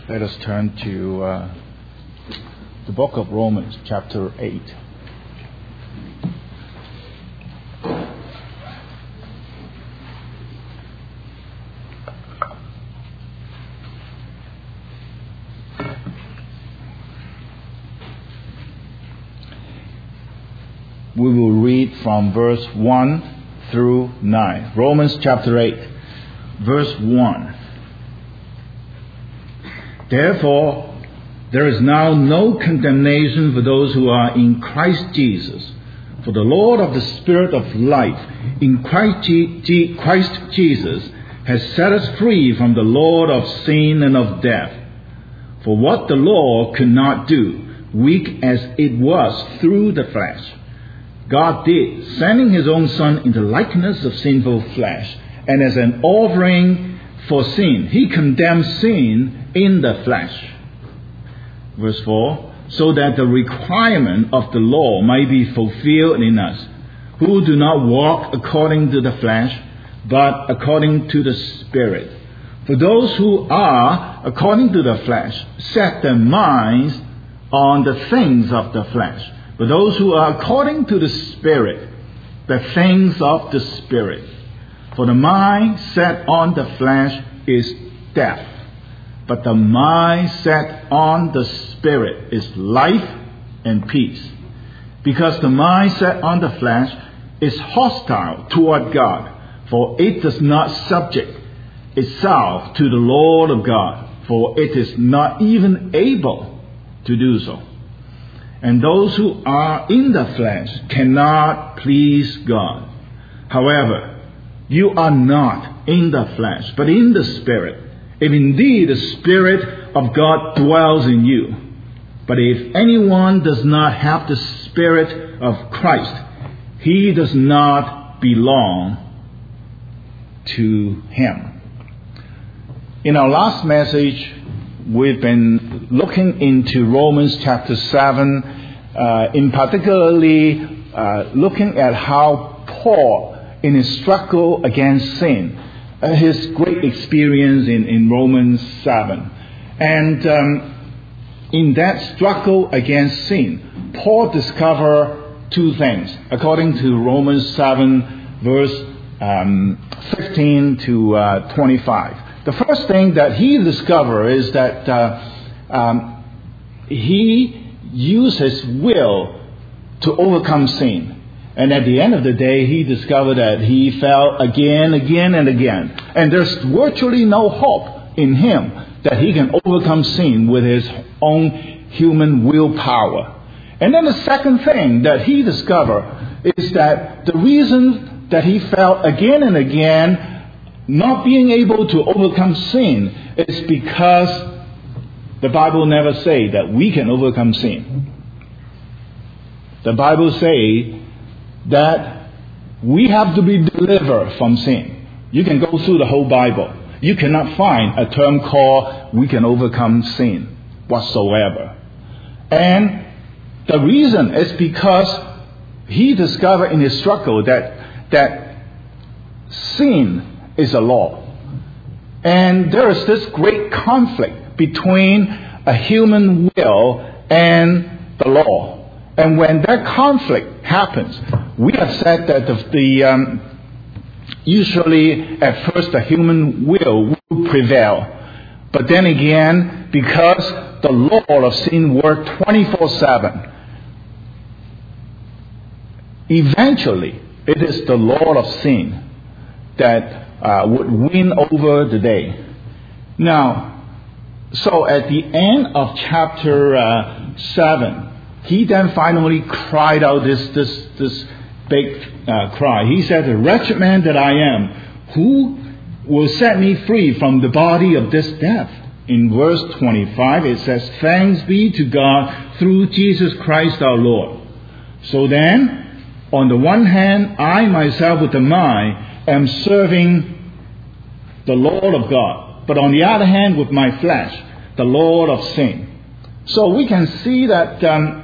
Let us turn to the book of Romans, chapter 8. We will read from verse 1 through 9. Romans chapter 8, verse 1. Therefore, there is now no condemnation for those who are in Christ Jesus. For the Lord of the Spirit of life in Christ Jesus has set us free from the Lord of sin and of death. For what the law could not do, weak as it was through the flesh, God did, sending His own Son in the likeness of sinful flesh, and as an offering for sin, He condemned sin in the flesh. Verse 4, so that the requirement of the law might be fulfilled in us, who do not walk according to the flesh, but according to the Spirit. For those who are according to the flesh set their minds on the things of the flesh, but those who are according to the Spirit, the things of the Spirit. For the mind set on the flesh is death, but the mind set on the Spirit is life and peace. Because the mind set on the flesh is hostile toward God, for it does not subject itself to the Lord of God, for it is not even able to do so. And those who are in the flesh cannot please God. However, you are not in the flesh, but in the Spirit, if indeed the Spirit of God dwells in you. But if anyone does not have the Spirit of Christ, he does not belong to Him. In our last message, we've been looking into Romans chapter 7, in particularly looking at how Paul, in his struggle against sin, his great experience in Romans 7. And in that struggle against sin, Paul discovered two things, according to Romans 7, verse 15 to 25. The first thing that he discovered is that he used his will to overcome sin. And at the end of the day, he discovered that he fell again and again. And there's virtually no hope in him that he can overcome sin with his own human willpower. And then the second thing that he discovered is that the reason that he fell again and again, not being able to overcome sin, is because the Bible never says that we can overcome sin. The Bible says that we have to be delivered from sin. You can go through the whole Bible. You cannot find a term called we can overcome sin whatsoever. And the reason is because he discovered in his struggle that sin is a law. And there is this great conflict between a human will and the law. And when that conflict happens, we have said that usually at first the human will prevail. But then again, because the law of sin works 24/7, eventually it is the law of sin that would win over the day. Now, so at the end of chapter 7, he then finally cried out this big cry. He said, "Wretched man that I am, who will set me free from the body of this death?" In verse 25, it says, "Thanks be to God through Jesus Christ our Lord." So then, on the one hand, I myself with the mind am serving the Lord of God, but on the other hand, with my flesh, the Lord of sin. So we can see that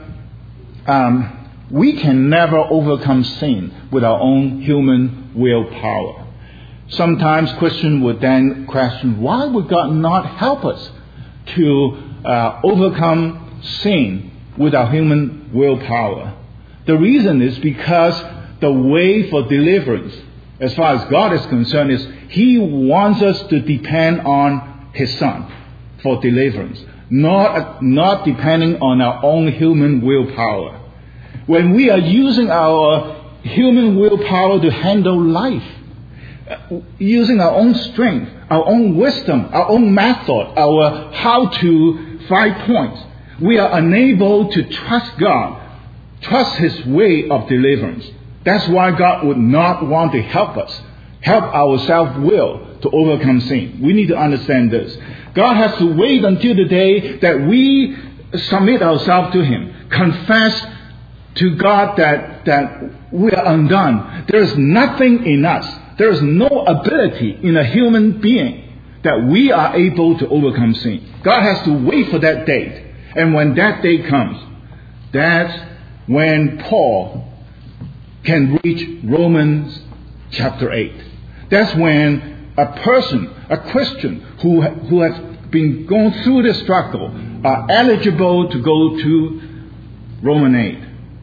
we can never overcome sin with our own human willpower. Sometimes Christians would then question, why would God not help us to overcome sin with our human willpower. The reason is because the way for deliverance, as far as God is concerned, is He wants us to depend on His Son for deliverance, not depending on our own human willpower. When we are using our human willpower to handle life, using our own strength, our own wisdom, our own method, our how to 5 points, we are unable to trust God, trust His way of deliverance. That's why God would not want to help us, help our self-will to overcome sin. We need to understand this. God has to wait until the day that we submit ourselves to Him, confess to God that we are undone. There is nothing in us. There is no ability in a human being that we are able to overcome sin. God has to wait for that date. And when that day comes, that's when Paul can reach Romans chapter 8. That's when a person, a Christian who has been going through the struggle are eligible to go to Romans 8.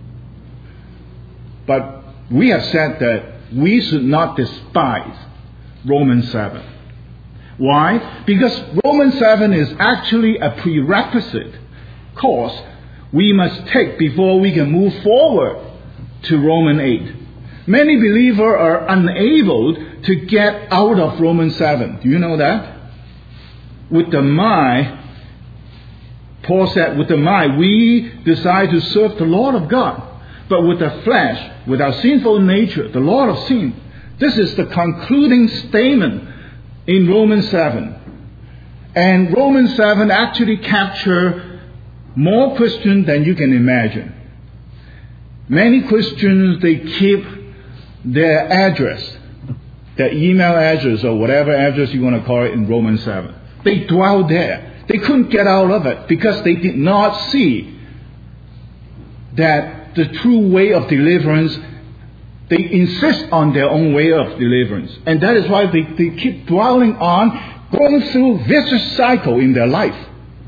But we have said that we should not despise Romans 7. Why? Because Romans 7 is actually a prerequisite course we must take before we can move forward to Romans 8. Many believers are unable to get out of Romans 7. Do you know that? With the mind, Paul said, with the mind we decide to serve the Lord of God. But with the flesh, with our sinful nature, the Lord of sin. This is the concluding statement in Romans 7. And Romans 7 actually captures more Christians than you can imagine. Many Christians, they keep their address, their email address or whatever address you want to call it in Romans 7. They dwell there. They couldn't get out of it because they did not see that the true way of deliverance, they insist on their own way of deliverance. And that is why they keep dwelling on, going through vicious cycle in their life.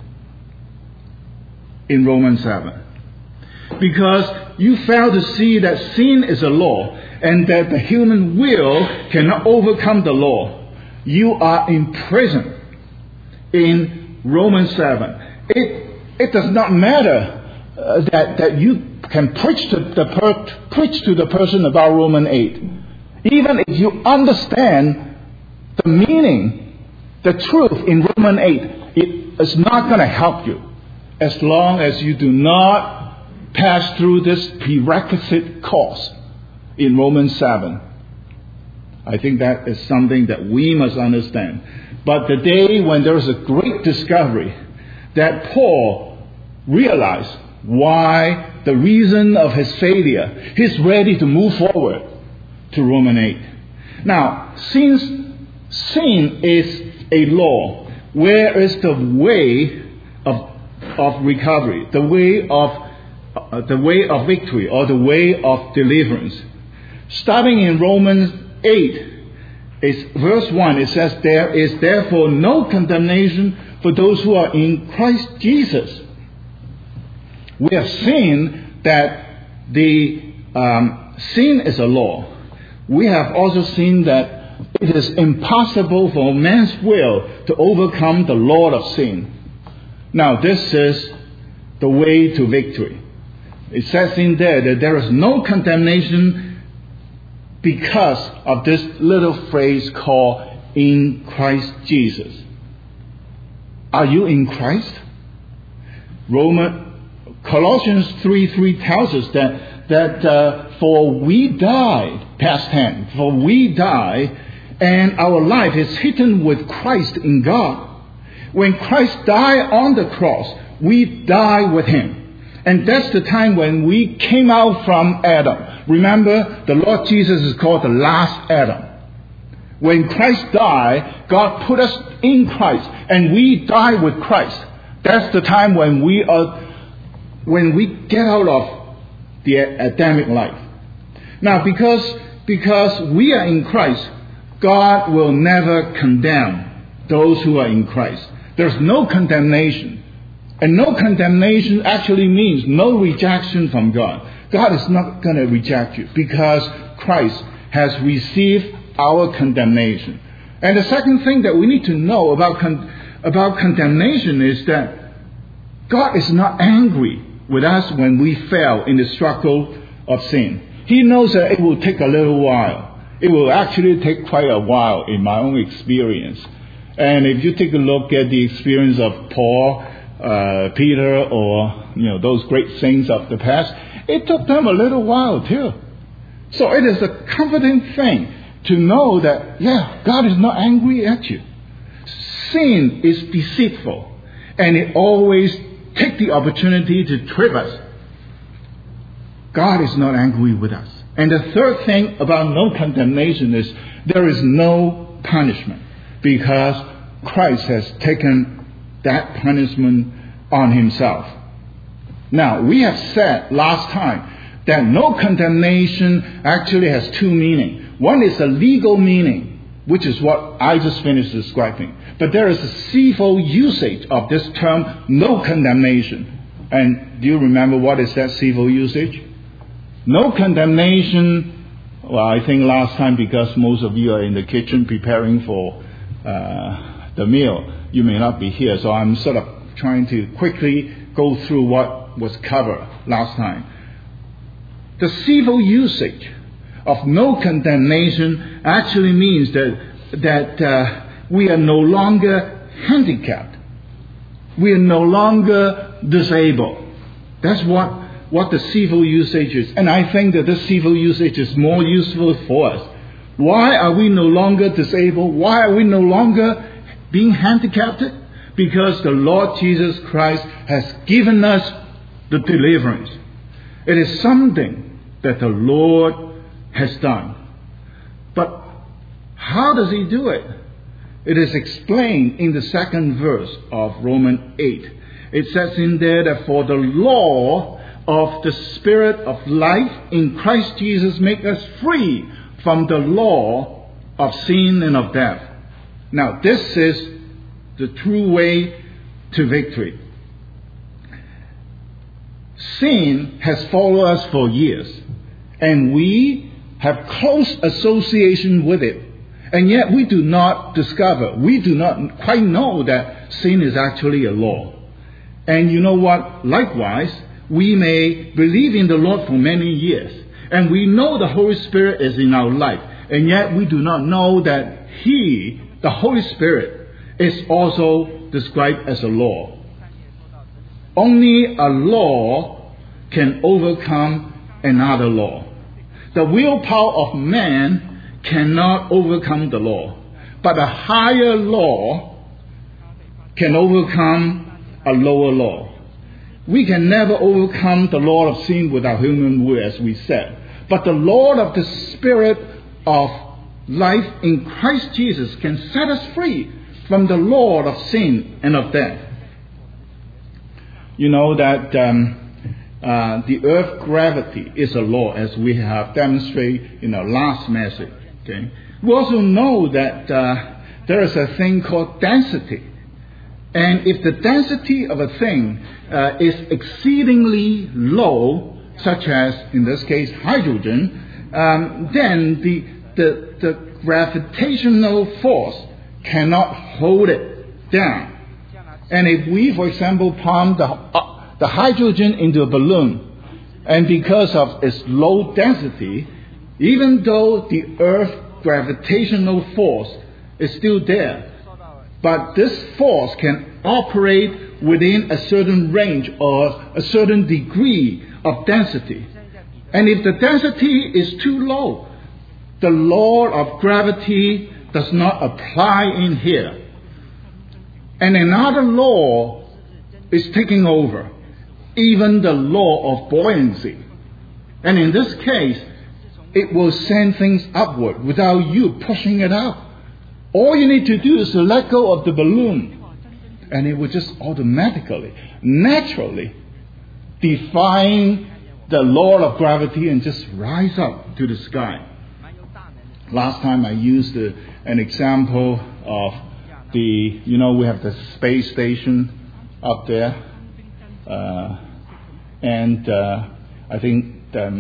In Romans 7. Because you fail to see that sin is a law and that the human will cannot overcome the law. You are imprisoned in Romans 7. It does not matter that you can preach to the person about Romans 8. Even if you understand the meaning, the truth in Romans 8, it is not going to help you. As long as you do not pass through this prerequisite course in Romans 7. I think that is something that we must understand. But the day when there is a great discovery that Paul realized why the reason of his failure, he's ready to move forward to Romans 8. Now, since sin is a law, where is the way of recovery, the way of victory, or the way of deliverance? Starting in Romans 8, verse 1, it says, "There is therefore no condemnation for those who are in Christ Jesus." We have seen that the sin is a law. We have also seen that it is impossible for man's will to overcome the law of sin. Now, this is the way to victory. It says in there that there is no condemnation because of this little phrase called "in Christ Jesus." Are you in Christ? Colossians 3:3 tells us that for we died, past tense, for we die, and our life is hidden with Christ in God. When Christ died on the cross, we die with Him. And that's the time when we came out from Adam. Remember, the Lord Jesus is called the last Adam. When Christ died, God put us in Christ, and we die with Christ. That's the time when we get out of the Adamic life. Now, because we are in Christ, God will never condemn those who are in Christ. There's no condemnation. And no condemnation actually means no rejection from God. God is not going to reject you because Christ has received our condemnation. And the second thing that we need to know about condemnation is that God is not angry with us when we fail in the struggle of sin. He knows that it will take a little while. It will actually take quite a while in my own experience. And if you take a look at the experience of Paul, Peter, or those great saints of the past, it took them a little while too. So it is a comforting thing to know that, God is not angry at you. Sin is deceitful, and it always takes the opportunity to trip us. God is not angry with us. And the third thing about no condemnation is there is no punishment, because Christ has taken that punishment on himself. Now, we have said last time that no condemnation actually has two meanings. One is a legal meaning, which is what I just finished describing. But there is a civil usage of this term, no condemnation. And do you remember what is that civil usage? No condemnation. Well, I think last time, because most of you are in the kitchen preparing for the meal, you may not be here. So I'm sort of trying to quickly go through what was covered last time. The civil usage of no condemnation actually means that we are no longer handicapped. We are no longer disabled. That's what the civil usage is. And I think that this civil usage is more useful for us. Why are we no longer disabled? Why are we no longer being handicapped? Because the Lord Jesus Christ has given us the deliverance. It is something that the Lord has done. But how does he do it? It is explained in the second verse of Romans 8. It says in there that for the law of the Spirit of life in Christ Jesus make us free from the law of sin and of death. Now, this is the true way to victory. Sin has followed us for years, and we have close association with it. And yet we do not quite know that sin is actually a law. And you know what? Likewise, we may believe in the Lord for many years, and we know the Holy Spirit is in our life, and yet we do not know that He, the Holy Spirit, is also described as a law. Only a law can overcome another law. The willpower of man cannot overcome the law, but a higher law can overcome a lower law. We can never overcome the law of sin with our human will, as we said. But the Lord of the Spirit of life in Christ Jesus can set us free from the law of sin and of death. You know that the earth's gravity is a law, as we have demonstrated in our last message. Okay? We also know that there is a thing called density. And if the density of a thing is exceedingly low, such as in this case hydrogen, then the gravitational force cannot hold it down. And if we, for example, pump the hydrogen into a balloon, and because of its low density, even though the Earth's gravitational force is still there, but this force can operate within a certain range or a certain degree of density. And if the density is too low, the law of gravity does not apply in here. And another law is taking over, even the law of buoyancy. And in this case, it will send things upward without you pushing it up. All you need to do is to let go of the balloon, and it will just automatically, naturally, defying the law of gravity and just rise up to the sky. Last time I used an example of we have the space station up there, and I think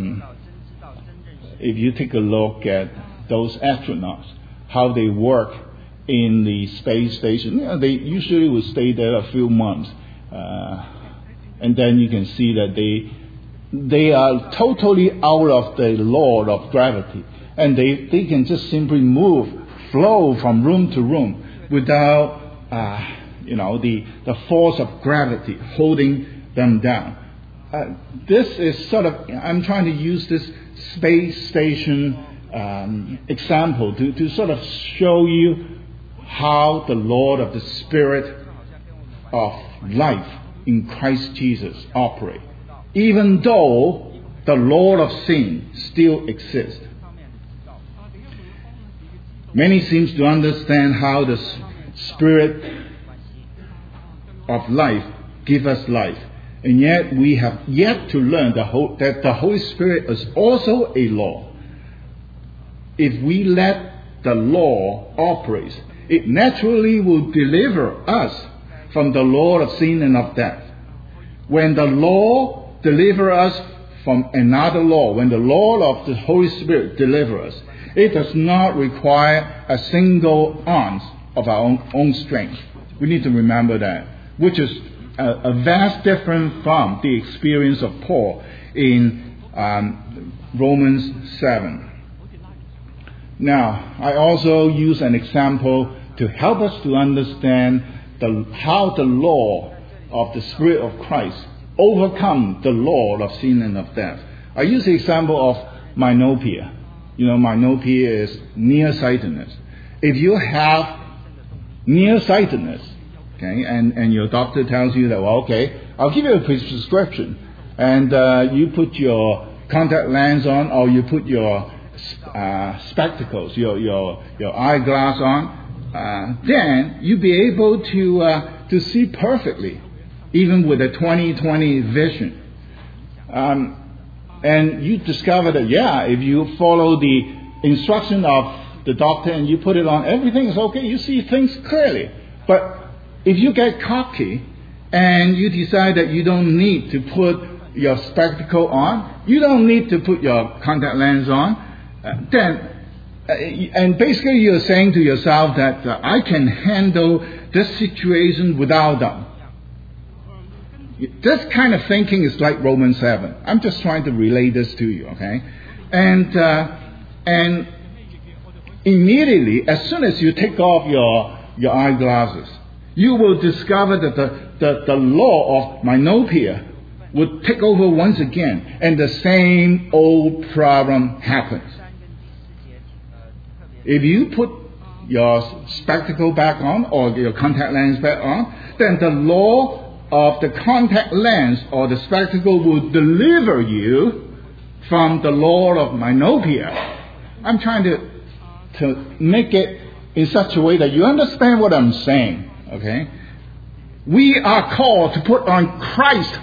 if you take a look at those astronauts, how they work in the space station, they usually will stay there a few months, and then you can see that they are totally out of the law of gravity, and they can just simply flow from room to room without the force of gravity holding them down. This is I'm trying to use this space station example to sort of show you how the Lord of the Spirit of life in Christ Jesus operate, even though the Lord of sin still exists. Many seem to understand how the Spirit of life gives us life, and yet we have yet to learn that the Holy Spirit is also a law. If we let the law operate, it naturally will deliver us from the law of sin and of death. When the law delivers us from another law, when the law of the Holy Spirit delivers us, it does not require a single ounce of our own strength. We need to remember that, which is a vast difference from the experience of Paul in Romans 7. Now, I also use an example to help us to understand how the law of the Spirit of Christ overcome the law of sin and of death. I use the example of myopia. Myopia is nearsightedness. If you have nearsightedness, okay, and your doctor tells you that, I'll give you a prescription, and you put your contact lens on, or you put your spectacles, your eyeglass on, then you'll be able to see perfectly, even with a 20/20 vision. And you discover that, if you follow the instruction of the doctor and you put it on, everything is okay. You see things clearly. But if you get cocky and you decide that you don't need to put your spectacle on, you don't need to put your contact lens on, and basically you're saying to yourself that I can handle this situation without them. This kind of thinking is like Romans 7. I'm just trying to relay this to you, okay? And immediately, as soon as you take off your eyeglasses, you will discover that the law of myopia would take over once again, and the same old problem happens. If you put your spectacle back on or your contact lens back on, then the law of the contact lens or the spectacle will deliver you from the law of myopia. I'm trying to make it in such a way that you understand what I'm saying. Okay? We are called to put on Christ,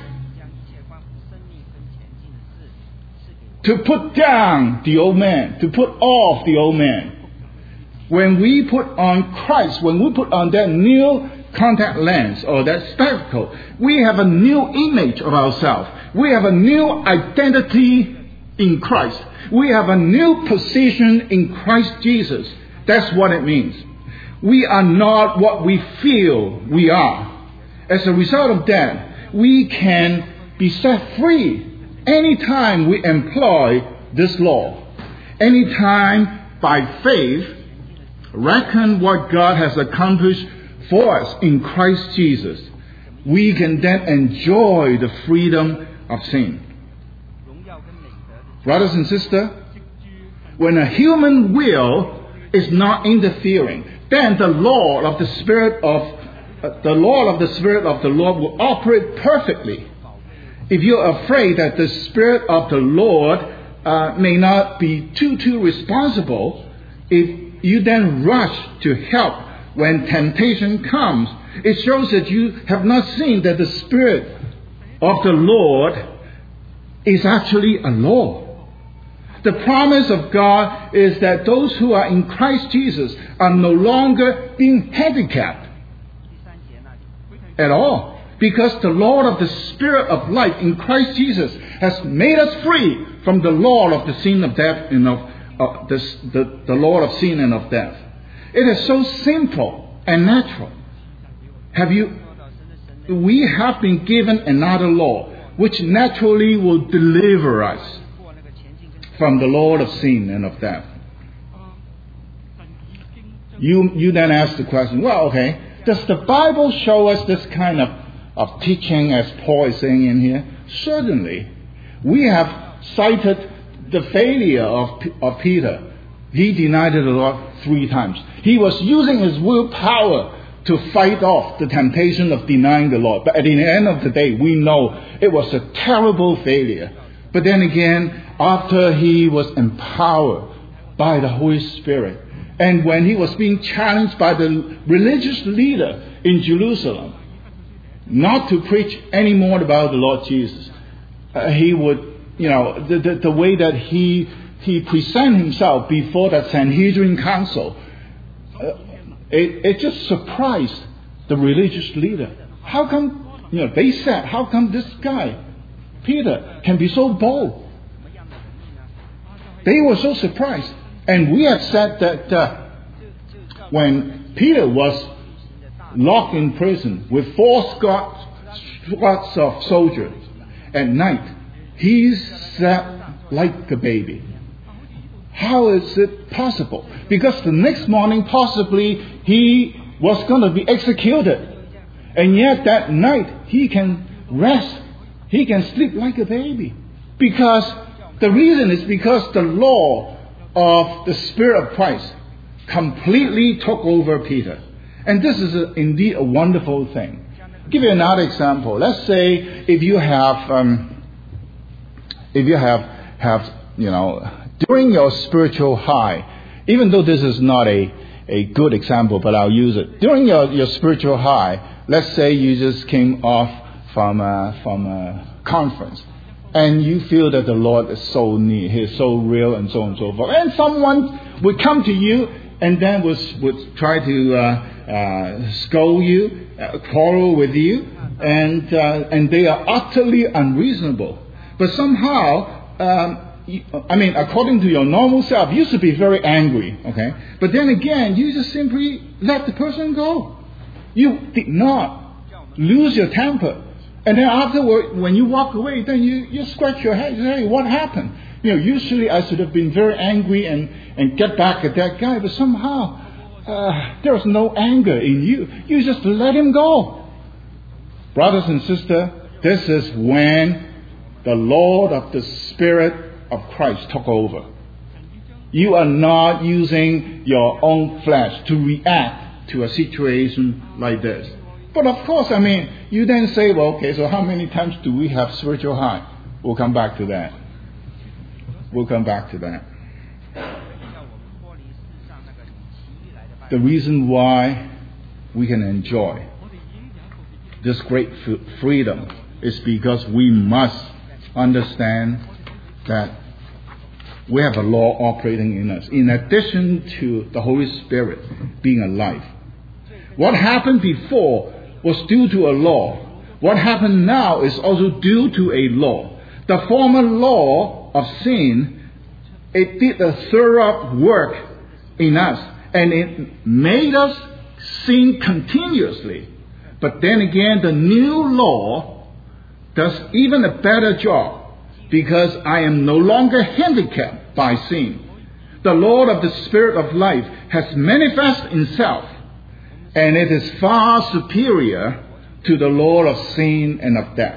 to put down the old man, to put off the old man. When we put on Christ, when we put on that new contact lens or that spectacle, we have a new image of ourselves. We have a new identity in Christ. We have a new position in Christ Jesus. That's what it means. We are not what we feel we are. As a result of that, we can be set free anytime we employ this law. Anytime by faith, reckon what God has accomplished for us in Christ Jesus, we can then enjoy the freedom of sin. Brothers and sisters, when a human will is not interfering, then the law of the Spirit of the Lord will operate perfectly. If you're afraid that the Spirit of the Lord may not be too responsible, if you then rush to help when temptation comes, it shows that you have not seen that the Spirit of the Lord is actually a law. The promise of God is that those who are in Christ Jesus are no longer being handicapped. at all. Because the Lord of the Spirit of life in Christ Jesus has made us free from the Lord of the sin of death and of the Lord of sin and of death. It is so simple and natural. We have been given another law which naturally will deliver us from the Lord of sin and of death. You then ask the question, well, okay, does the Bible show us this kind of teaching as Paul is saying in here? Certainly. We have cited the failure of Peter. He denied the Lord 3 times. He was using his willpower to fight off the temptation of denying the Lord. But at the end of the day, we know it was a terrible failure. But then again, after he was empowered by the Holy Spirit, and when he was being challenged by the religious leader in Jerusalem not to preach any more about the Lord Jesus, he would, the way that he presented himself before that Sanhedrin council, it just surprised the religious leader. How come, they said, how come this guy, Peter, can be so bold? They were so surprised. And we have said that when Peter was locked in prison with 4 squads of soldiers at night, he slept like a baby. How is it possible? Because the next morning possibly he was going to be executed. And yet that night he can rest. He can sleep like a baby. Because the reason is because the law of the Spirit of Christ completely took over Peter. And this is indeed a wonderful thing. I'll give you another example. Let's say if you have during your spiritual high, even though this is not a good example, but I'll use it. During your spiritual high, let's say you just came off from a conference, and you feel that the Lord is so near, He's so real, and so on and so forth. And someone would come to you and then would try to scold you, quarrel with you, and they are utterly unreasonable. But somehow, according to your normal self, you used to be very angry, okay? But then again, you just simply let the person go. You did not lose your temper. And then afterward, when you walk away, then you scratch your head and say, hey, what happened? Usually I should have been very angry and get back at that guy, but somehow there was no anger in you. You just let him go. Brothers and sisters, this is when the Lord of the Spirit of Christ took over. You are not using your own flesh to react to a situation like this. But of course, you then say, well, okay, so how many times do we have spiritual high? We'll come back to that. The reason why we can enjoy this great freedom is because we must understand that we have a law operating in us, in addition to the Holy Spirit being alive. What happened before was due to a law. What happened now is also due to a law. The former law of sin, it did a thorough work in us, and it made us sin continuously. But then again, the new law does even a better job, because I am no longer handicapped by sin. The Lord of the Spirit of life has manifested Himself, and it is far superior to the Lord of sin and of death.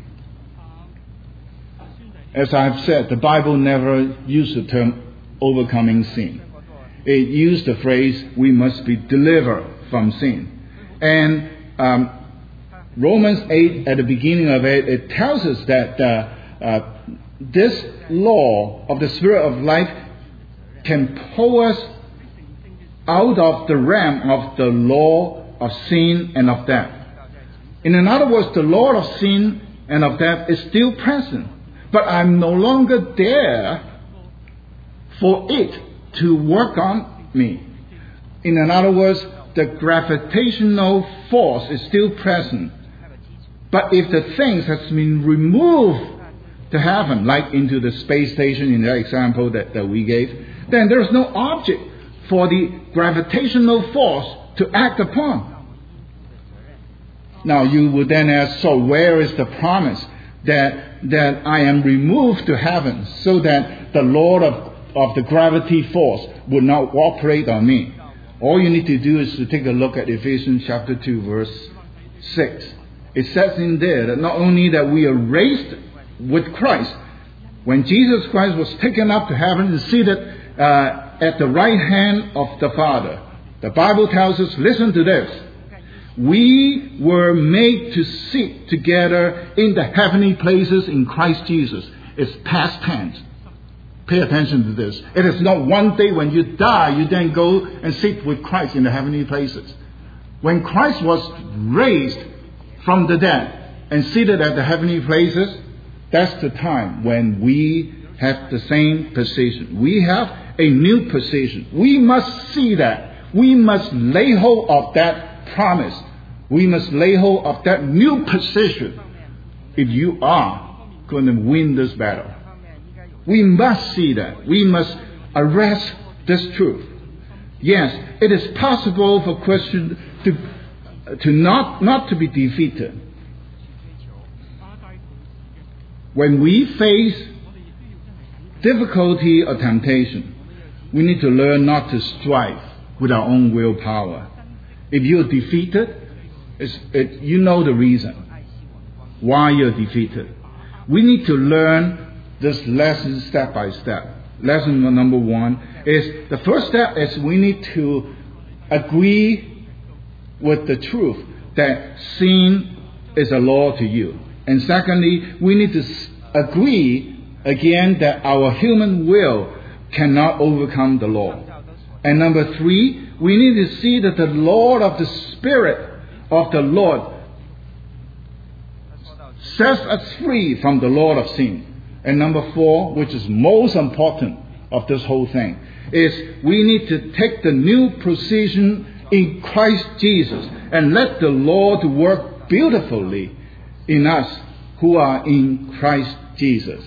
As I've said, the Bible never used the term overcoming sin. It used the phrase, we must be delivered from sin. And Romans 8, at the beginning of it, it tells us that this law of the Spirit of life can pull us out of the realm of the law of sin and of death. In other words, the law of sin and of death is still present, but I'm no longer there for it to work on me. In other words, the gravitational force is still present. But if the things has been removed to heaven, like into the space station in that example that we gave, then there is no object for the gravitational force to act upon. Now you would then ask, so where is the promise that I am removed to heaven so that the Lord of the gravity force would not operate on me? All you need to do is to take a look at Ephesians chapter 2 verse 6. It says in there that not only that we are raised with Christ, when Jesus Christ was taken up to heaven and seated at the right hand of the Father, the Bible tells us, listen to this, we were made to sit together in the heavenly places in Christ Jesus. It's past tense. Pay attention to this. It is not one day when you die, you then go and sit with Christ in the heavenly places. When Christ was raised from the dead and seated at the heavenly places, that's the time when we have the same position. We have a new position. We must see that. We must lay hold of that promise. We must lay hold of that new position if you are going to win this battle. We must see that. We must arrest this truth. Yes, it is possible for Christians to not to be defeated. When we face difficulty or temptation, we need to learn not to strive with our own willpower. If you're defeated, you know the reason why you're defeated. We need to learn this lesson step by step. Lesson number 1 is, the first step is we need to agree with the truth that sin is a law to you. And secondly, we need to agree again that our human will cannot overcome the law. And number 3, we need to see that the Lord of the Spirit of the Lord sets us free from the Lord of sin. And number 4, which is most important of this whole thing, is we need to take the new position in Christ Jesus and let the Lord work beautifully in us who are in Christ Jesus.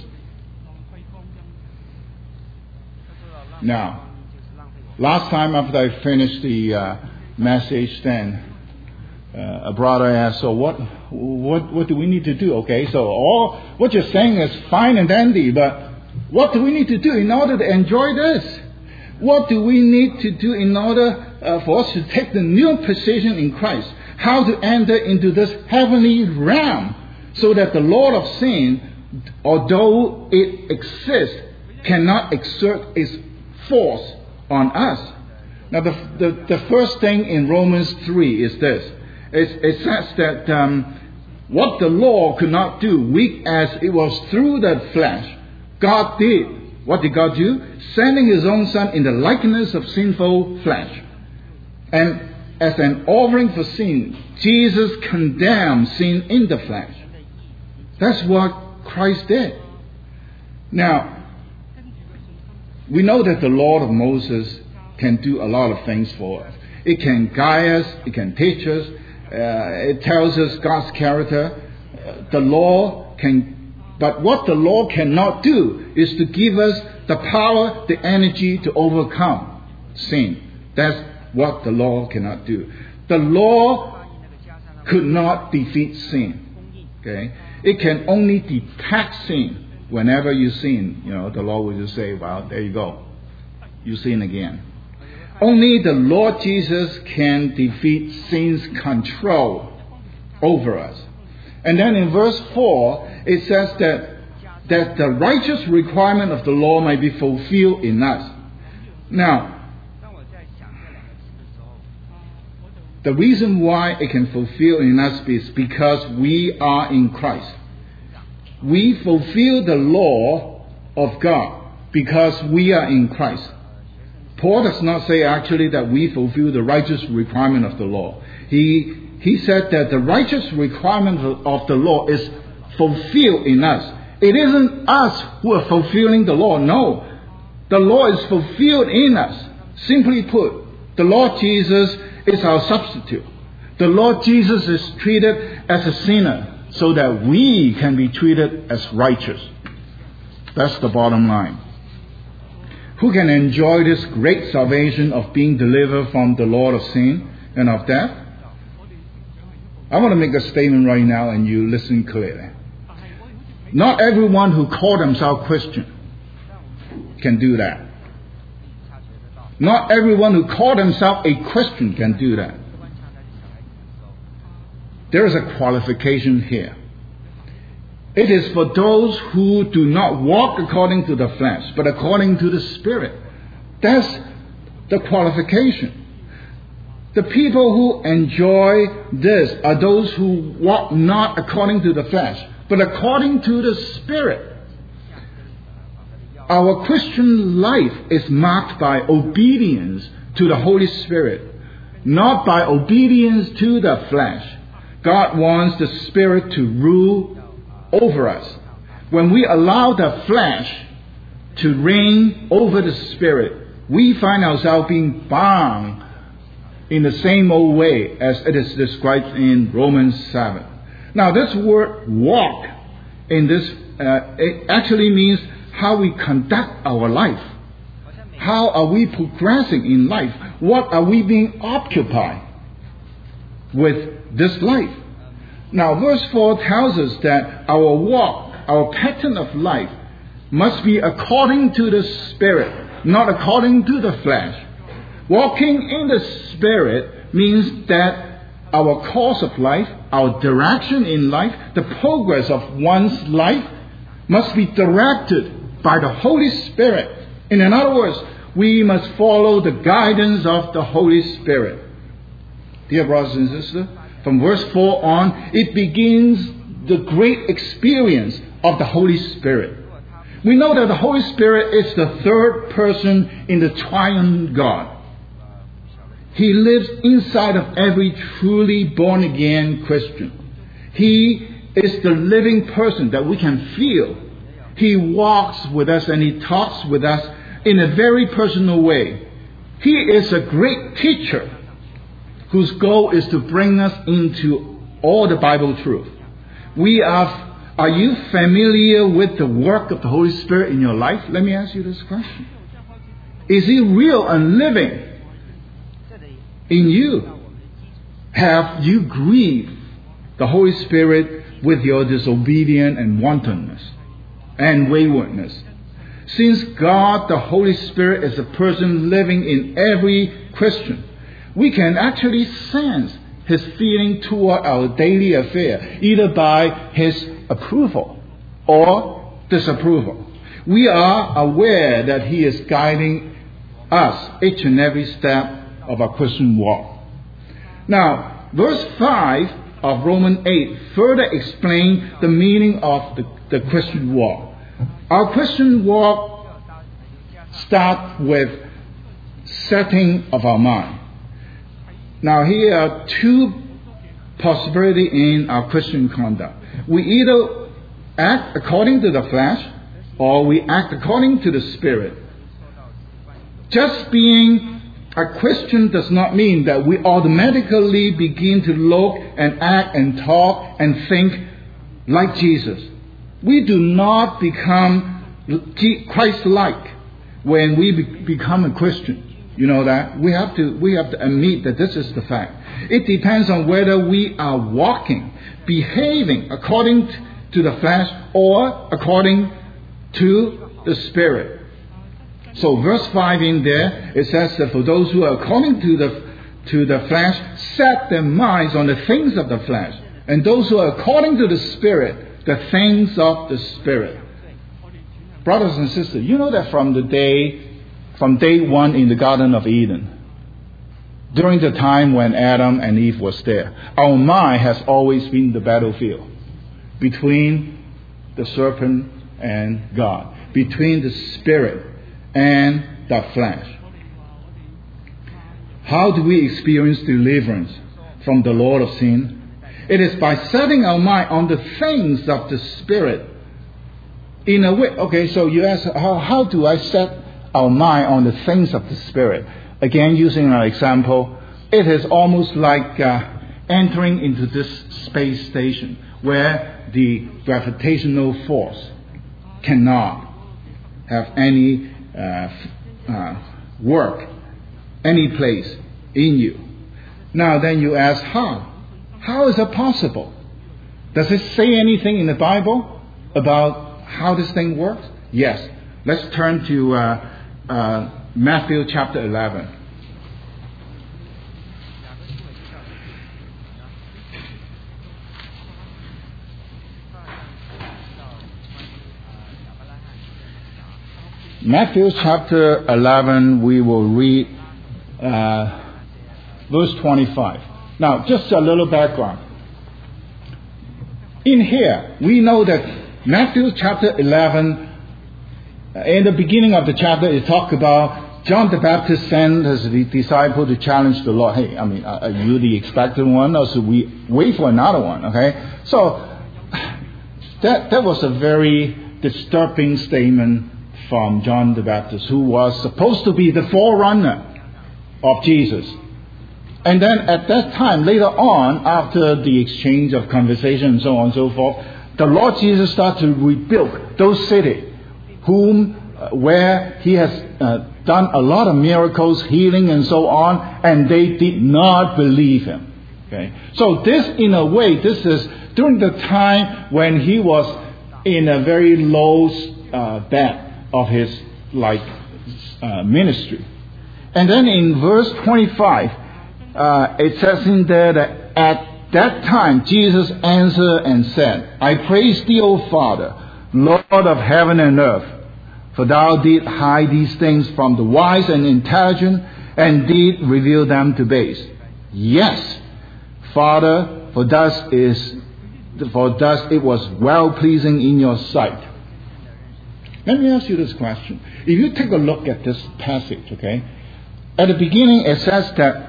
Now, last time after I finished the message, then a brother asked, so what do we need to do? Okay, so all what you're saying is fine and dandy, but what do we need to do in order to enjoy this? What do we need to do in order for us to take the new position in Christ? How to enter into this heavenly realm so that the Lord of sin, although it exists, cannot exert its force on us. Now the first thing in Romans 3 is this. It says that what the law could not do, weak as it was through the flesh, God did. What did God do? Sending His own Son in the likeness of sinful flesh. And as an offering for sin, Jesus condemned sin in the flesh. That's what Christ did. Now, we know that the law of Moses can do a lot of things for us. It can guide us. It can teach us. It tells us God's character. The law can, but what the law cannot do is to give us the power, the energy to overcome sin. That's what the law cannot do. The law could not defeat sin. Okay? It can only detect sin. Whenever you sin, the law will just say, well, there you go. You sin again. Only the Lord Jesus can defeat sin's control over us. And then in verse 4, it says that the righteous requirement of the law might be fulfilled in us. Now, the reason why it can fulfill in us is because we are in Christ. We fulfill the law of God because we are in Christ. Paul does not say actually that we fulfill the righteous requirement of the law. He said that the righteous requirement of the law is fulfilled in us. It isn't us who are fulfilling the law. No. The law is fulfilled in us. Simply put, the Lord Jesus is our substitute. The Lord Jesus is treated as a sinner so that we can be treated as righteous. That's the bottom line. Who can enjoy this great salvation of being delivered from the Lord of sin and of death? I want to make a statement right now and you listen clearly. Not everyone who calls themselves Christian can do that. Not everyone who calls themselves a Christian can do that. There is a qualification here. It is for those who do not walk according to the flesh, but according to the Spirit. That's the qualification. The people who enjoy this are those who walk not according to the flesh, but according to the Spirit. Our Christian life is marked by obedience to the Holy Spirit, not by obedience to the flesh. God wants the Spirit to rule over us. When we allow the flesh to reign over the Spirit, we find ourselves being bound in the same old way as it is described in Romans 7. Now, this word walk in this it actually means how we conduct our life. How are we progressing in life? What are we being occupied with this life? Now, verse 4 tells us that our walk, our pattern of life, must be according to the Spirit, not according to the flesh. Walking in the Spirit means that our course of life, our direction in life, the progress of one's life must be directed by the Holy Spirit. In other words, we must follow the guidance of the Holy Spirit. Dear brothers and sisters, from verse 4 on, it begins the great experience of the Holy Spirit. We know that the Holy Spirit is the third person in the triune God. He lives inside of every truly born-again Christian. He is the living person that we can feel. He walks with us and He talks with us in a very personal way. He is a great teacher whose goal is to bring us into all the Bible truth. Are you familiar with the work of the Holy Spirit in your life? Let me ask you this question. Is He real and living in you? Have you grieved the Holy Spirit with your disobedience and wantonness and waywardness? Since God, the Holy Spirit, is a person living in every Christian, we can actually sense His feeling toward our daily affair, either by His approval or disapproval. We are aware that He is guiding us each and every step of our Christian walk. Now, verse 5 of Romans 8 further explains the meaning of the Christian walk. Our Christian walk starts with setting of our mind. Now, here are two possibilities in our Christian conduct. We either act according to the flesh or we act according to the Spirit. Just being a Christian does not mean that we automatically begin to look and act and talk and think like Jesus. We do not become Christ-like when we become a Christian. You know that? We have to admit that this is the fact. It depends on whether we are walking, behaving according to the flesh or according to the Spirit. So verse 5 in there, it says that for those who are according to the flesh, set their minds on the things of the flesh. And those who are according to the Spirit, the things of the Spirit. Brothers and sisters, you know that from day one in the Garden of Eden, during the time when Adam and Eve was there, our mind has always been the battlefield between the serpent and God, between the Spirit and the flesh. How do we experience deliverance from the Lord of sin? It is by setting our mind on the things of the Spirit. In a way, okay, so you ask, how do I set our mind on the things of the Spirit? Again, using our example, it is almost like entering into this space station where the gravitational force cannot have any work, any place in you. Now then you ask, how? How is that possible? Does it say anything in the Bible about how this thing works? Yes. Let's turn to Matthew chapter 11. Matthew chapter 11, we will read verse 25. Now, just a little background. In here, we know that Matthew chapter 11, in the beginning of the chapter, it talks about John the Baptist sent his disciple to challenge the Lord. Hey, are you the expected one, or should we wait for another one? Okay, so that was a very disturbing statement from John the Baptist, who was supposed to be the forerunner of Jesus. And then at that time, later on, after the exchange of conversation and so on and so forth, the Lord Jesus started to rebuild those cities where he has done a lot of miracles, healing and so on, and they did not believe him. Okay, so this, in a way, this is during the time when he was in a very low bed of his ministry. And then in verse 25, it says in there that at that time Jesus answered and said, I praise thee, O Father, Lord of heaven and earth, for thou didst hide these things from the wise and intelligent, and did reveal them to babes. Yes, Father, for thus it was well pleasing in your sight. Let me ask you this question. If you take a look at this passage, okay, at the beginning it says that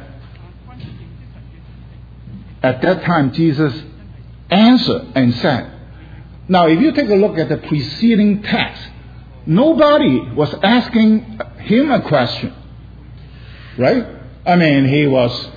at that time Jesus answered and said. Now, if you take a look at the preceding text, nobody was asking him a question, right? I mean, he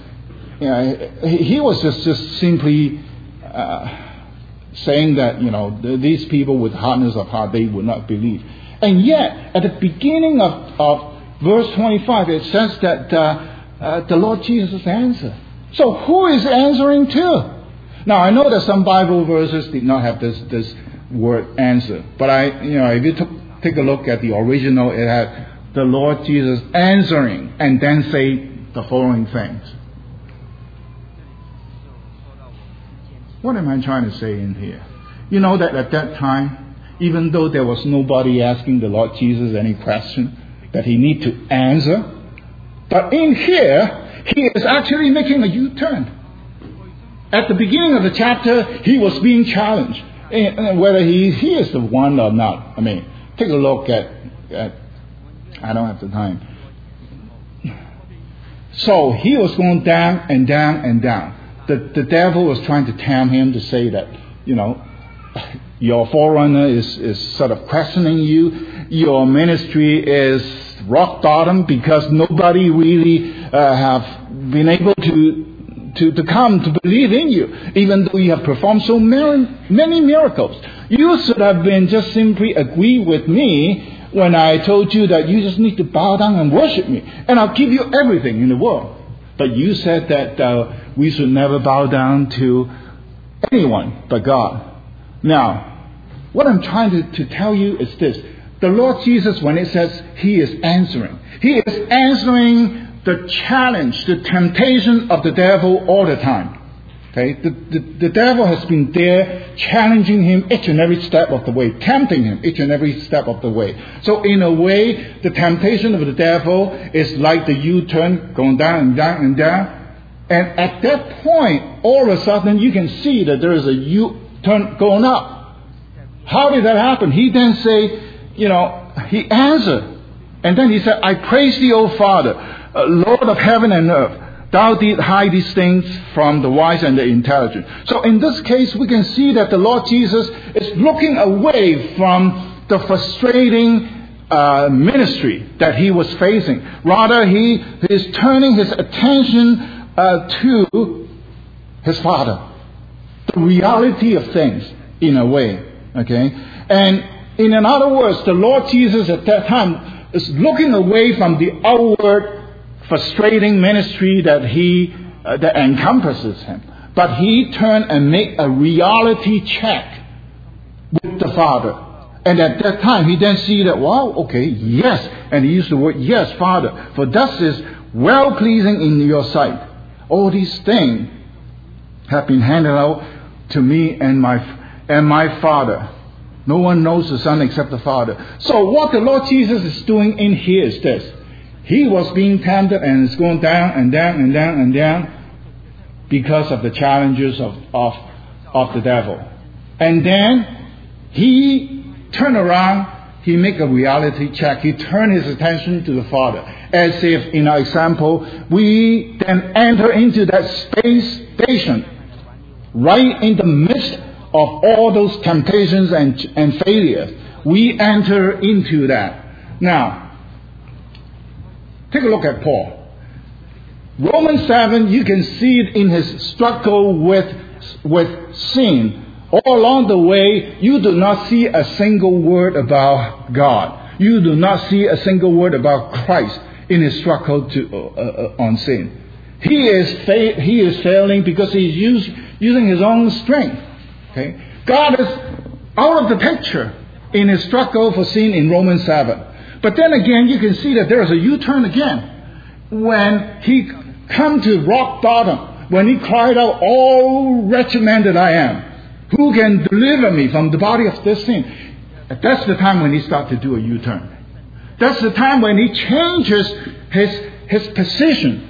was just simply saying that, these people with hardness of heart, they would not believe. And yet, at the beginning of verse 25, it says that the Lord Jesus answered. So who is answering to? Now, I know that some Bible verses did not have this word answer. But if you take a look at the original, it had the Lord Jesus answering and then say the following things. What am I trying to say in here? You know that at that time, even though there was nobody asking the Lord Jesus any question that he need to answer, but in here, he is actually making a U-turn. At the beginning of the chapter, he was being challenged, whether he is the one or not. I mean, take a look at I don't have the time. So he was going down and down and down. The devil was trying to tempt him to say that, your forerunner is sort of questioning you. Your ministry is rock bottom because nobody really have been able to come to believe in you, even though you have performed so many miracles. You should have been just simply agree with me when I told you that you just need to bow down and worship me, and I'll give you everything in the world. But you said that we should never bow down to anyone but God. Now, what I'm trying to tell you is this. The Lord Jesus, when it says he is answering the challenge, the temptation of the devil all the time. Okay? The devil has been there challenging him each and every step of the way, tempting him each and every step of the way. So in a way, the temptation of the devil is like the U-turn going down and down and down. And at that point, all of a sudden, you can see that there is a U-turn going up. How did that happen? He then say, he answered. And then he said, I praise thee, O Father, Lord of heaven and earth. Thou didst hide these things from the wise and the intelligent. So in this case, we can see that the Lord Jesus is looking away from the frustrating ministry that he was facing. Rather, he is turning his attention to his Father. The reality of things, in a way. Okay? And in other words, the Lord Jesus at that time is looking away from the outward frustrating ministry that encompasses him. But he turned and made a reality check with the Father. And at that time, he then see that, wow, okay, yes. And he used the word, yes, Father. For thus is well-pleasing in your sight. All these things have been handed out to me and my Father. No one knows the Son except the Father. So what the Lord Jesus is doing in here is this. He was being tempted and it's going down and down and down and down because of the challenges of the devil. And then he turned around, he make a reality check. He turned his attention to the Father. As if, in our example, we then enter into that space station right in the midst of all those temptations and failures. We enter into that. Now, take a look at Paul. Romans 7, you can see it in his struggle with sin. All along the way, you do not see a single word about God. You do not see a single word about Christ in his struggle on sin. He is failing because he's using his own strength. Okay? God is out of the picture in his struggle for sin in Romans 7. But then again, you can see that there is a U-turn again. When he come to rock bottom, when he cried out, "Oh, wretched man that I am, who can deliver me from the body of this sin?" That's the time when he starts to do a U-turn. That's the time when he changes his position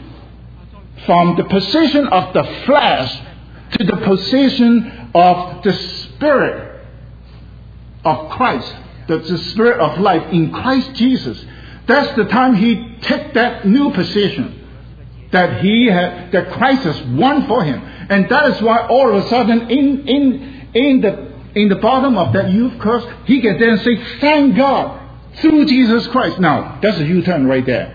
from the position of the flesh to the position of the Spirit of Christ, the Spirit of life in Christ Jesus. That's the time he took that new position that Christ has won for him. And that is why all of a sudden in the bottom of that youth curse, he can then say, "Thank God through Jesus Christ." Now, that's a U-turn right there.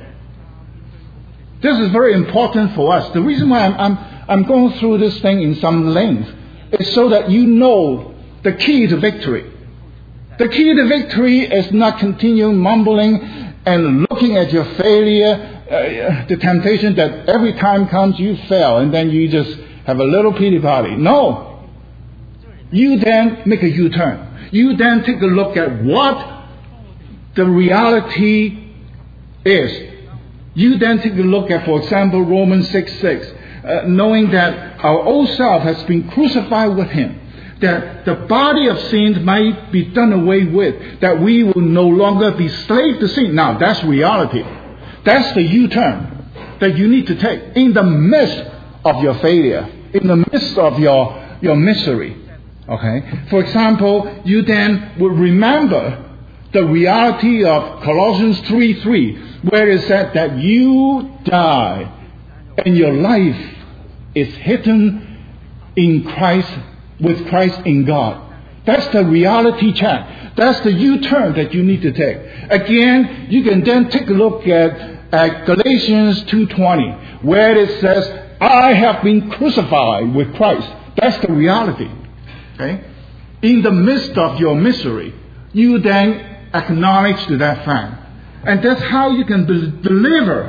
This is very important for us. The reason why I'm going through this thing in some length is so that you know the key to victory. The key to victory is not continuing mumbling and looking at your failure, the temptation that every time comes you fail and then you just have a little pity party. No. You then make a U-turn. You then take a look at what the reality is. You then take a look at, for example, Romans 6:6, knowing that our old self has been crucified with him, that the body of sin might be done away with, that we will no longer be slave to sin. Now, that's reality. That's the U-turn that you need to take in the midst of your failure, in the midst of your misery. Okay? For example, you then will remember the reality of Colossians 3:3, where it said that you die and your life is hidden in Christ, with Christ in God. That's the reality check. That's the U-turn that you need to take. Again, you can then take a look at Galatians 2:20, where it says, "I have been crucified with Christ." That's the reality. Okay? In the midst of your misery, you then acknowledge to that fact. And that's how you can deliver.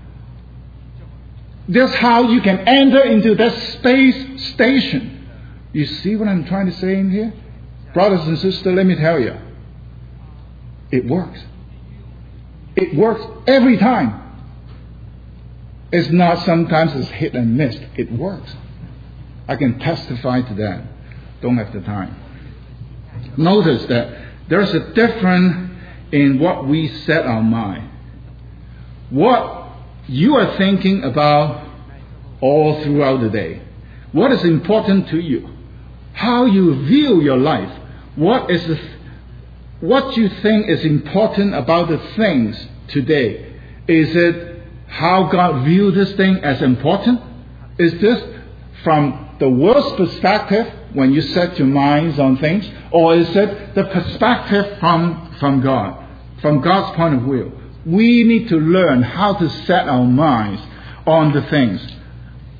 That's how you can enter into that space station. You see what I'm trying to say in here? Brothers and sisters, let me tell you. It works. It works every time. It's not sometimes it's hit and miss. It works. I can testify to that. Don't have the time. Notice that there's a difference in what we set our mind. What you are thinking about all throughout the day. What is important to you? How you view your life. What you think is important about the things today? Is it how God views this thing as important? Is this from the world's perspective when you set your minds on things? Or is it the perspective from God? From God's point of view. We need to learn how to set our minds on the things.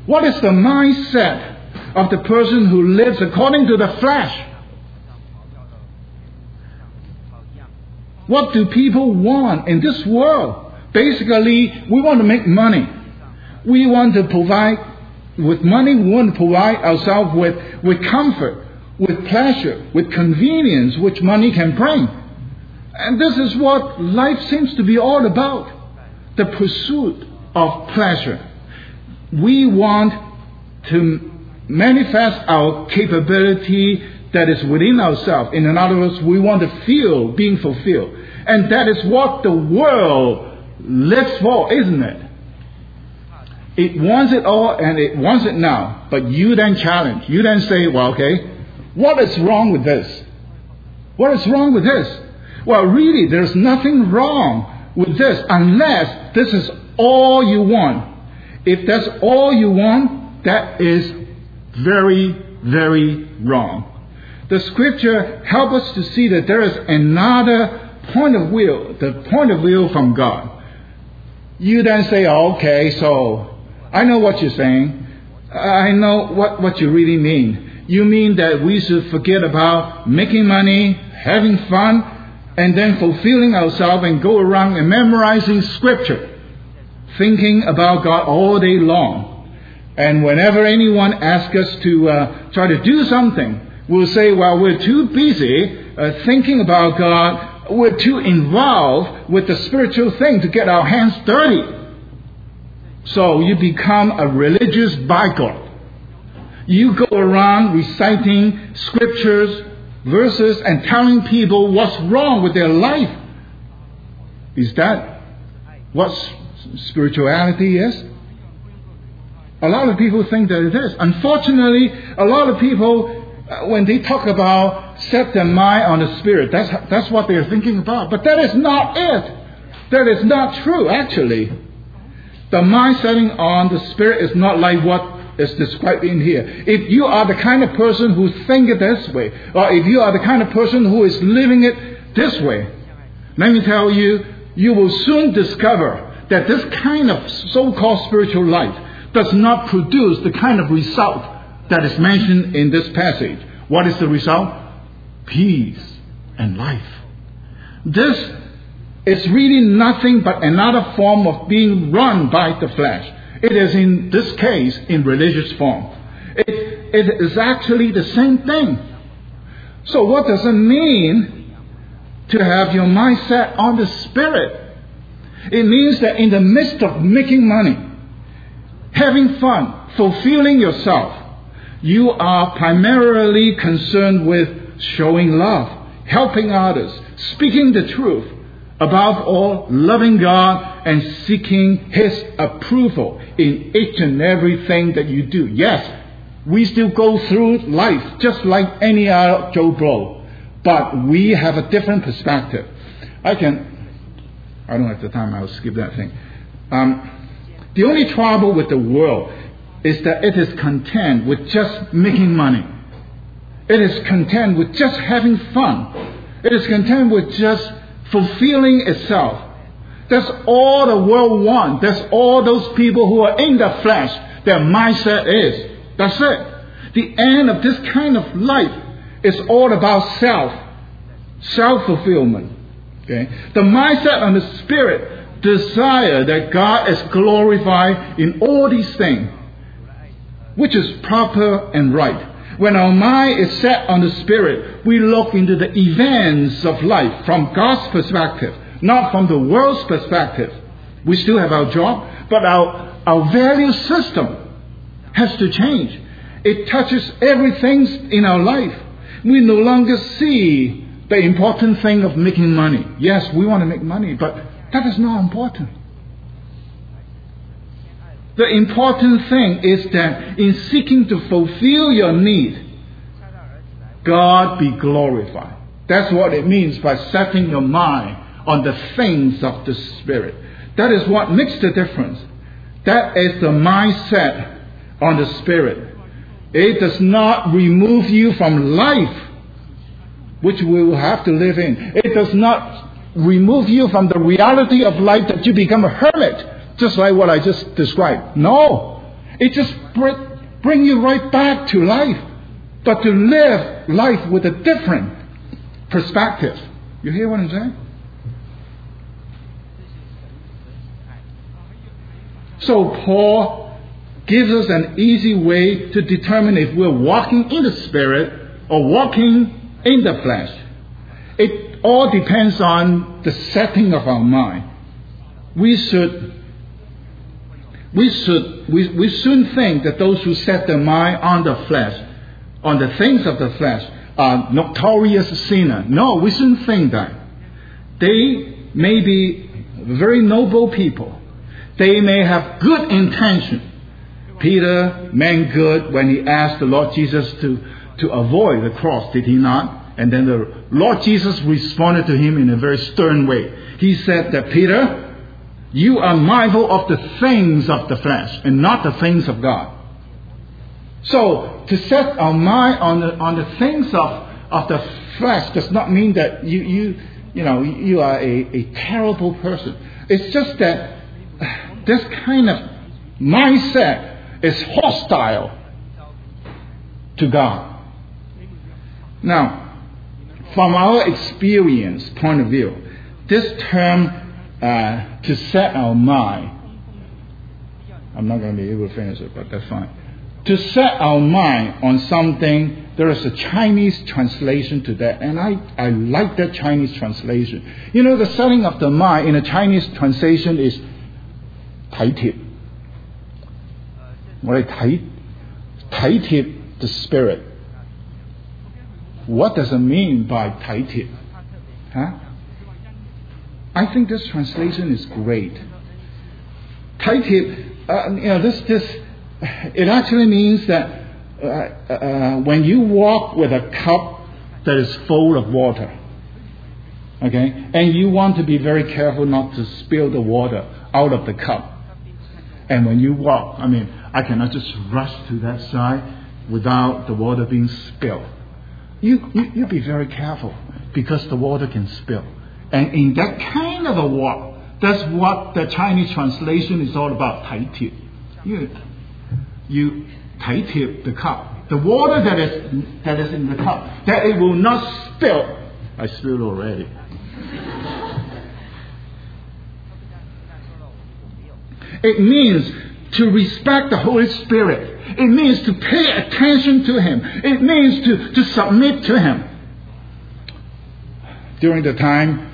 What is the mindset of the person who lives according to the flesh? What do people want in this world? Basically, we want to make money. We want to provide, with money, we want to provide ourselves with comfort, with pleasure, with convenience, which money can bring. And this is what life seems to be all about. The pursuit of pleasure. We want to manifest our capability that is within ourselves. In other words, we want to feel being fulfilled. And that is what the world lives for, isn't it? It wants it all and it wants it now. But you then challenge. You then say, well, okay, what is wrong with this? What is wrong with this? Well, really, there's nothing wrong with this unless this is all you want. If that's all you want, that is very, very wrong. The scripture helps us to see that there is another point of view, the point of view from God. You then say, oh, okay, so I know what you're saying. I know what you really mean. You mean that we should forget about making money, having fun, and then fulfilling ourselves and go around and memorizing scripture, thinking about God all day long. And whenever anyone asks us to try to do something, we'll say, well, we're too busy thinking about God. We're too involved with the spiritual thing to get our hands dirty. So you become a religious bigot. You go around reciting scriptures, verses, and telling people what's wrong with their life. Is that what spirituality is? A lot of people think that it is. Unfortunately, a lot of people, when they talk about set their mind on the Spirit, that's what they're thinking about. But that is not it. That is not true, actually. The mind setting on the Spirit is not like what is described in here. If you are the kind of person who thinks it this way, or if you are the kind of person who is living it this way, let me tell you, you will soon discover that this kind of so-called spiritual life does not produce the kind of result that is mentioned in this passage. What is the result? Peace and life. This is really nothing but another form of being run by the flesh. It is in this case in religious form. It is actually the same thing. So what does it mean to have your mind set on the Spirit? It means that in the midst of making money, having fun, fulfilling yourself, you are primarily concerned with showing love, helping others, speaking the truth, above all, loving God and seeking His approval in each and everything that you do. Yes, we still go through life just like any other Joe Blow, but we have a different perspective. I don't have the time, I'll skip that thing. The only trouble with the world is that it is content with just making money. It is content with just having fun. It is content with just fulfilling itself. That's all the world wants. That's all those people who are in the flesh, their mindset is. That's it. The end of this kind of life is all about self-fulfillment. Okay? The mindset on the Spirit desire that God is glorified in all these things, which is proper and right. When our mind is set on the Spirit, we look into the events of life from God's perspective, not from the world's perspective. We still have our job, but our value system has to change. It touches everything in our life. We no longer see the important thing of making money. Yes, we want to make money, but that is not important. The important thing is that in seeking to fulfill your need, God be glorified. That's what it means by setting your mind on the things of the Spirit. That is what makes the difference. That is the mindset on the Spirit. It does not remove you from life, which we will have to live in. It does not remove you from the reality of life that you become a hermit, just like what I just described. No. It just bring you right back to life. But to live life with a different perspective. You hear what I'm saying? So Paul gives us an easy way to determine if we're walking in the Spirit or walking in the flesh. It all depends on the setting of our mind. We shouldn't think that those who set their mind on the flesh, on the things of the flesh, are notorious sinners. No, we shouldn't think that. They may be very noble people. They may have good intention. Peter meant good when he asked the Lord Jesus to avoid the cross, did he not? And then the Lord Jesus responded to him in a very stern way. He said that, Peter, you are mindful of the things of the flesh and not the things of God. So to set our mind on the things of the flesh does not mean that you are a terrible person. It's just that this kind of mindset is hostile to God. Now, from our experience point of view, this term to set our mind, I'm not going to be able to finish it, but that's fine. To set our mind on something, there is a Chinese translation to that, and I like that Chinese translation. You know, the setting of the mind in a Chinese translation is 體貼. 我哋體貼 the spirit. What does it mean by 體貼? Huh? I think this translation is great. 體貼, it actually means that when you walk with a cup that is full of water, okay, and you want to be very careful not to spill the water out of the cup. And when you walk, I cannot just rush to that side without the water being spilled. You be very careful because the water can spill. And in that kind of a walk, that's what the Chinese translation is all about, 體貼. You 體貼 the cup. The water that is in the cup, that it will not spill. I spilled already. It means to respect the Holy Spirit. It means to pay attention to Him. It means to submit to Him. During the time,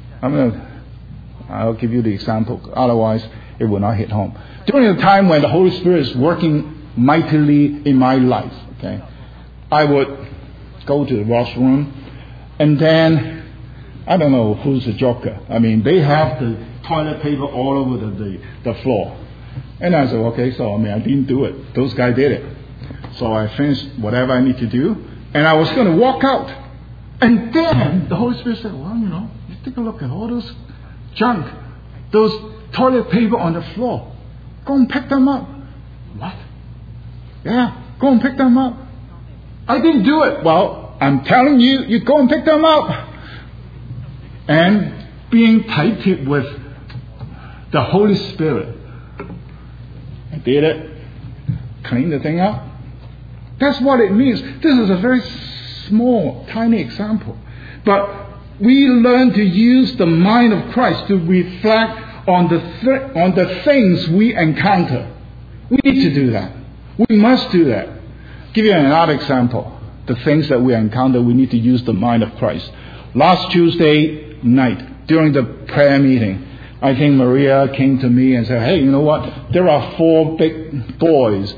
I'll give you the example, otherwise it will not hit home. During the time when the Holy Spirit is working mightily in my life, okay, I would go to the washroom, and then, I don't know who's a joker. They have the toilet paper all over the floor. And I said, okay, so I didn't do it. Those guys did it. So I finished whatever I need to do, and I was going to walk out. And then the Holy Spirit said, well, you take a look at all those junk, those toilet paper on the floor. Go and pick them up. What? Yeah, go and pick them up. I didn't do it. Well, I'm telling you, you go and pick them up. And being tighted with the Holy Spirit, I did it. Clean the thing up. That's what it means. This is a very small, tiny example. But we learn to use the mind of Christ to reflect on the things we encounter. We need to do that. We must do that. Give you another example. The things that we encounter, we need to use the mind of Christ. Last Tuesday night, during the prayer meeting, I think Maria came to me and said, hey, you know what? There are 4 big boys.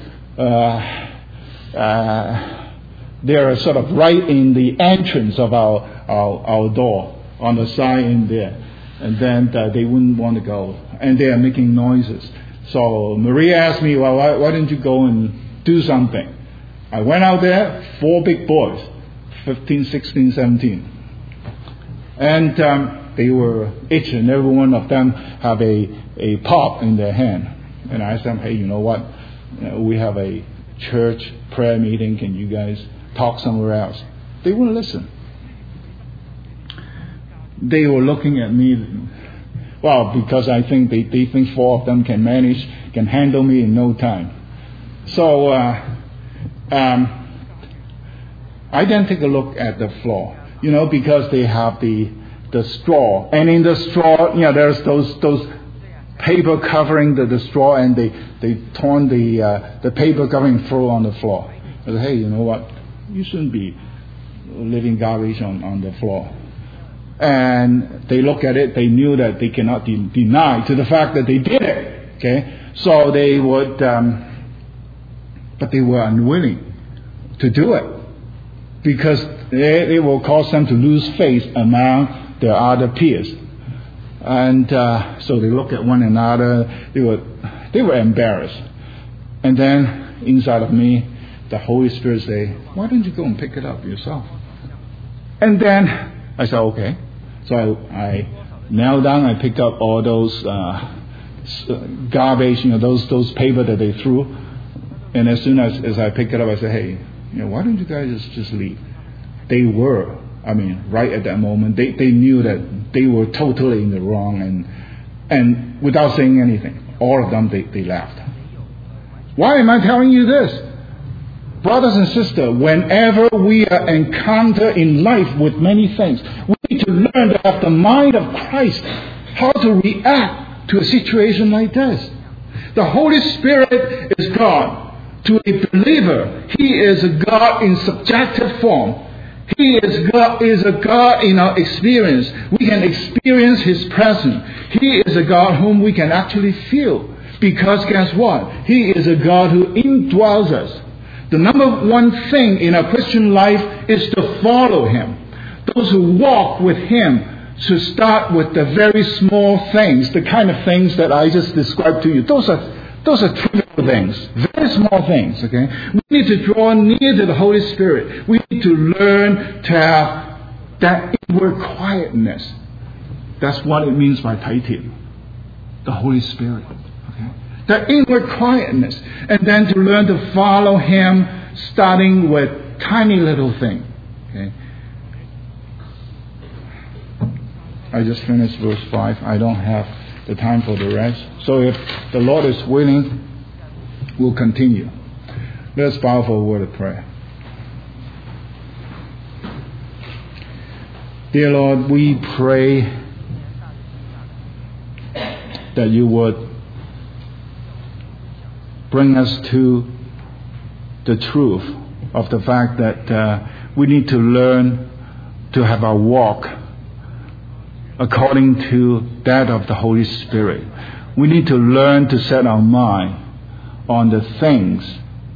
They're sort of right in the entrance of our door, on the side in there. And then they wouldn't want to go. And they are making noises. So Maria asked me, well, why don't you go and do something? I went out there, 4 big boys, 15, 16, 17. And they were, each and every one of them have a pot in their hand. And I said, hey, you know what? We have a church prayer meeting. Can you guys talk somewhere else? They wouldn't listen. They were looking at me, well, because I think they think 4 of them can handle me in no time. So I then take a look at the floor, because they have the straw, and in the straw, there's those paper covering the straw, and they torn the paper covering throw on the floor. I said, hey, you know what? You shouldn't be leaving garbage on the floor. And they look at it. They knew that they cannot deny to the fact that they did it. Okay, so they would, but they were unwilling to do it because it will cause them to lose faith among their other peers. And so they look at one another. They were embarrassed. And then inside of me, the Holy Spirit say, "Why don't you go and pick it up yourself?" And then I said, "Okay." So I knelt down. I picked up all those garbage, those paper that they threw. And as soon as I picked it up, I said, "Hey, why don't you guys just leave?" They were, right at that moment, they knew that they were totally in the wrong, and without saying anything, all of them, they left. Why am I telling you this? Brothers and sisters, whenever we are encountered in life with many things, we need to learn to have the mind of Christ, how to react to a situation like this. The Holy Spirit is God. To a believer, He is a God in subjective form. He is a God in our experience. We can experience His presence. He is a God whom we can actually feel. Because guess what? He is a God who indwells us. The number one thing in our Christian life is to follow Him. Those who walk with Him should start with the very small things, the kind of things that I just described to you. Those are trivial things, very small things, okay? We need to draw near to the Holy Spirit. We need to learn to have that inward quietness. That's what it means by Taitian, the Holy Spirit, okay? That inward quietness. And then to learn to follow Him, starting with tiny little things, okay? I just finished verse 5. I don't have the time for the rest. So if the Lord is willing, we'll continue. Let's bow for a word of prayer. Dear Lord, we pray that you would bring us to the truth of the fact that we need to learn to have our walk according to that of the Holy Spirit. We need to learn to set our mind on the things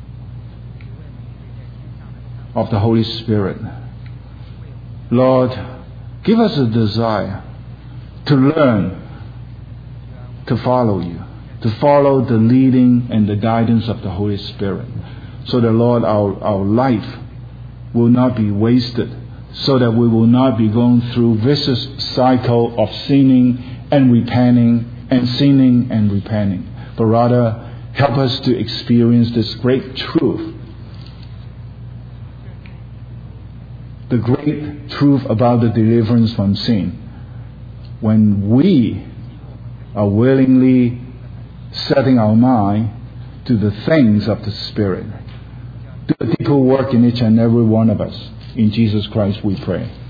of the Holy Spirit. Lord, give us a desire to learn to follow you, to follow the leading and the guidance of the Holy Spirit, so that, Lord, our life will not be wasted, so that we will not be going through vicious cycle of sinning and repenting and sinning and repenting, but rather help us to experience this great truth, the great truth about the deliverance from sin, when we are willingly setting our mind to the things of the Spirit. Do a deeper work in each and every one of us. In Jesus Christ we pray.